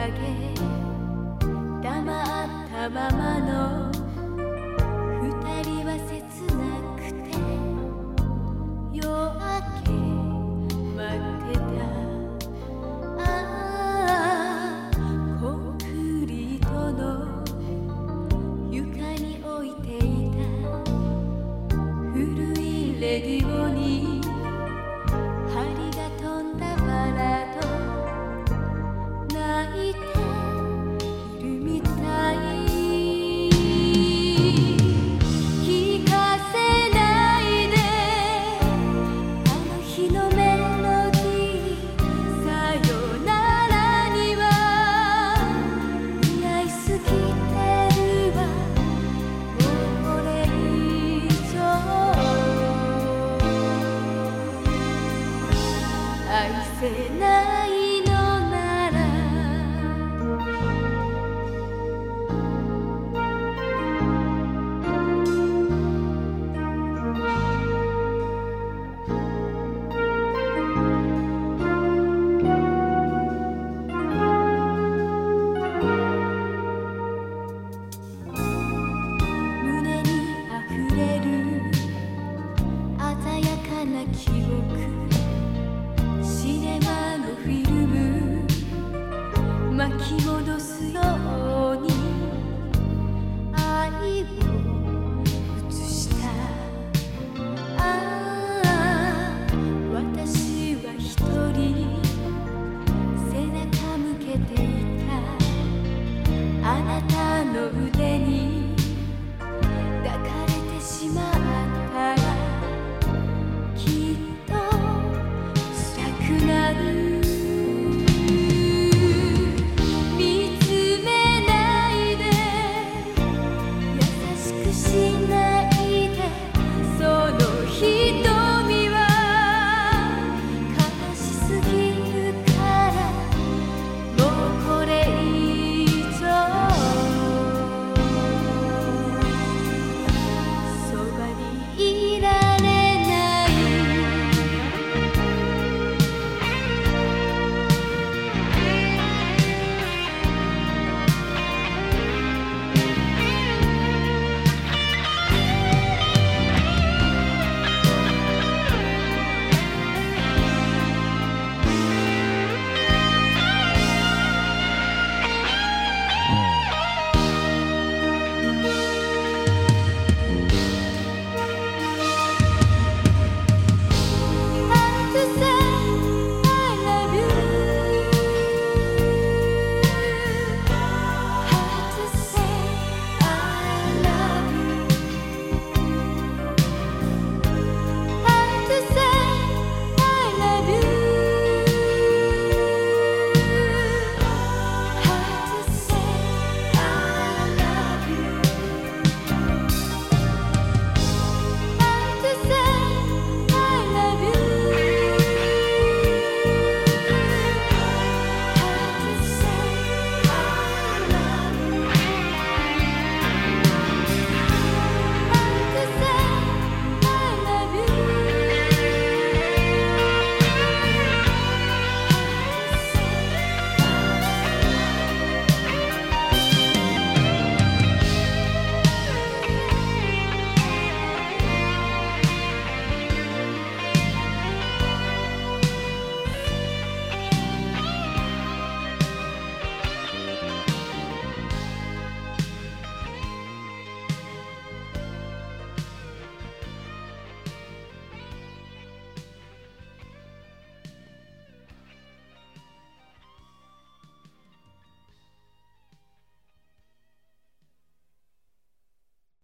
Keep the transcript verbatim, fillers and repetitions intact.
け黙ったままの二人は切なくて夜明け待ってた。ああコンクリートの床に置いていた古いレディオに針が飛んだバラと泣いているみたい。聞かせないであの日のメロディー。さよならにはいないすぎてるわもうこれ以上愛せない